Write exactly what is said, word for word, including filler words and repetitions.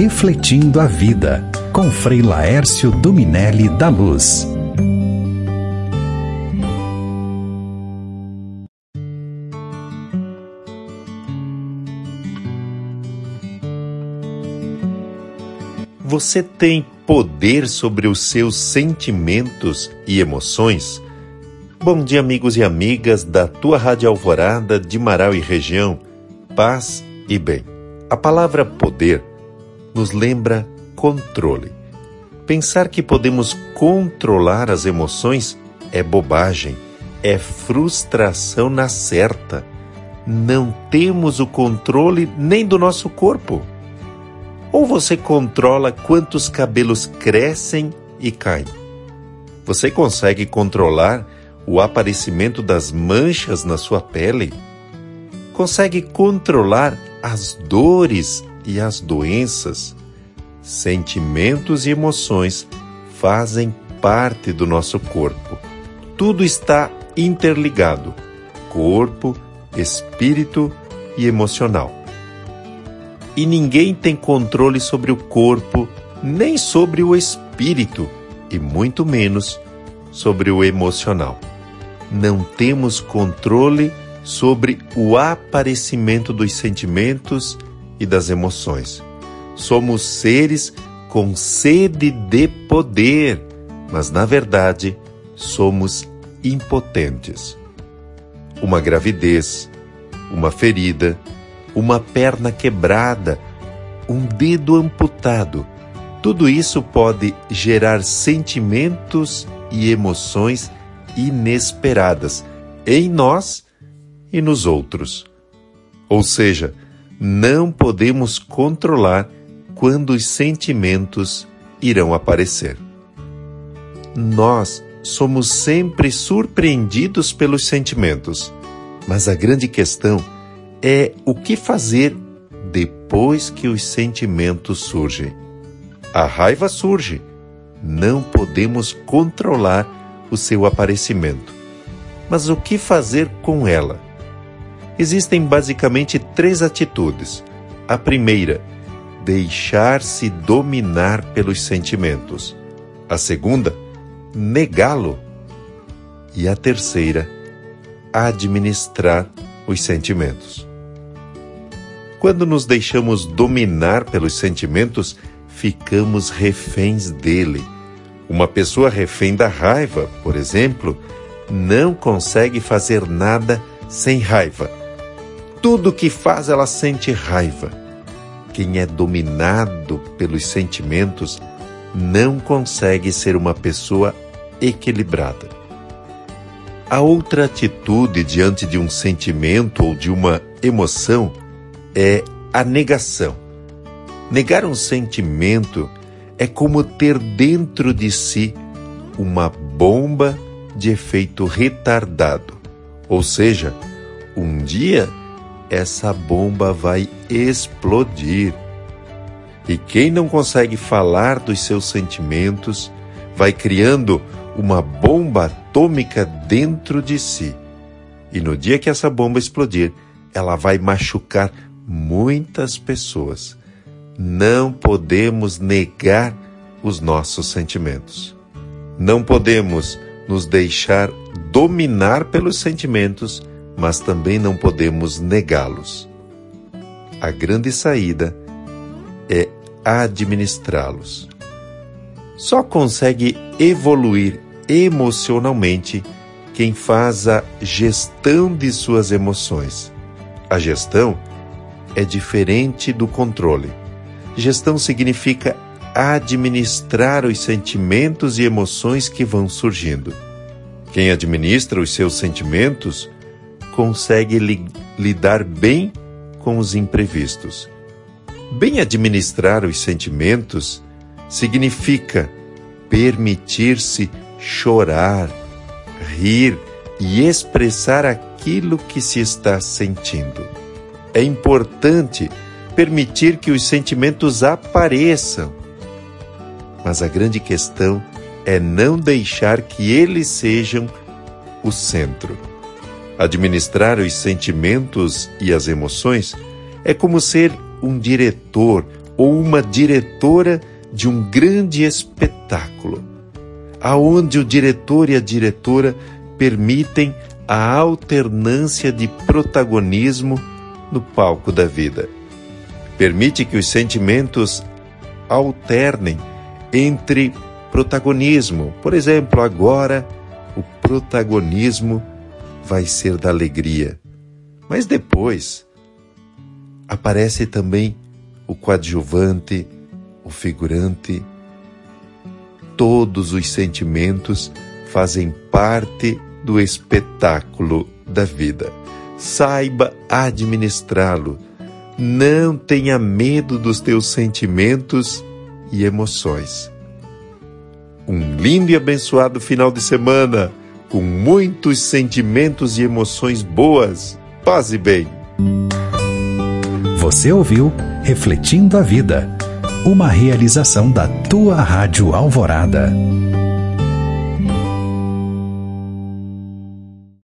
Refletindo a Vida, com Frei Laércio Dominelli da Luz. Você tem poder sobre os seus sentimentos e emoções? Bom dia, amigos e amigas da tua Rádio Alvorada de Marau e região. Paz e bem. A palavra poder nos lembra controle. Pensar que podemos controlar as emoções é bobagem, é frustração na certa. Não temos o controle nem do nosso corpo. Ou você controla quantos cabelos crescem e caem? Você consegue controlar o aparecimento das manchas na sua pele? Consegue controlar as dores e as doenças? Sentimentos e emoções fazem parte do nosso corpo. Tudo está interligado: corpo, espírito e emocional. E ninguém tem controle sobre o corpo, nem sobre o espírito, e muito menos sobre o emocional. Não temos controle sobre o aparecimento dos sentimentos e das emoções. Somos seres com sede de poder, mas na verdade somos impotentes. Uma gravidez, uma ferida, uma perna quebrada, um dedo amputado. Tudo isso pode gerar sentimentos e emoções inesperadas em nós e nos outros. Ou seja, não podemos controlar quando os sentimentos irão aparecer. Nós somos sempre surpreendidos pelos sentimentos, mas a grande questão é o que fazer depois que os sentimentos surgem. A raiva surge. Não podemos controlar o seu aparecimento. Mas o que fazer com ela? Existem basicamente três atitudes. A primeira, deixar-se dominar pelos sentimentos. A segunda, negá-lo. E a terceira, administrar os sentimentos. Quando nos deixamos dominar pelos sentimentos, ficamos reféns dele. Uma pessoa refém da raiva, por exemplo, não consegue fazer nada sem raiva. Tudo que faz, ela sente raiva. Quem é dominado pelos sentimentos não consegue ser uma pessoa equilibrada. A outra atitude diante de um sentimento ou de uma emoção é a negação. Negar um sentimento é como ter dentro de si uma bomba de efeito retardado. Ou seja, um dia essa bomba vai explodir. E quem não consegue falar dos seus sentimentos vai criando uma bomba atômica dentro de si. E no dia que essa bomba explodir, ela vai machucar muitas pessoas. Não podemos negar os nossos sentimentos. Não podemos nos deixar dominar pelos sentimentos, mas também não podemos negá-los. A grande saída é administrá-los. Só consegue evoluir emocionalmente quem faz a gestão de suas emoções. A gestão é diferente do controle. Gestão significa administrar os sentimentos e emoções que vão surgindo. Quem administra os seus sentimentos consegue li- lidar bem com os imprevistos. Bem administrar os sentimentos significa permitir-se chorar, rir e expressar aquilo que se está sentindo. É importante permitir que os sentimentos apareçam, mas a grande questão é não deixar que eles sejam o centro. Administrar os sentimentos e as emoções é como ser um diretor ou uma diretora de um grande espetáculo, aonde o diretor e a diretora permitem a alternância de protagonismo no palco da vida. Permite que os sentimentos alternem entre protagonismo. Por exemplo, agora o protagonismo vai ser da alegria. Mas depois aparece também o coadjuvante, o figurante. Todos os sentimentos fazem parte do espetáculo da vida. Saiba administrá-lo. Não tenha medo dos teus sentimentos e emoções. Um lindo e abençoado final de semana, com muitos sentimentos e emoções boas. Paz e bem. Você ouviu Refletindo a Vida, uma realização da Tua Rádio Alvorada.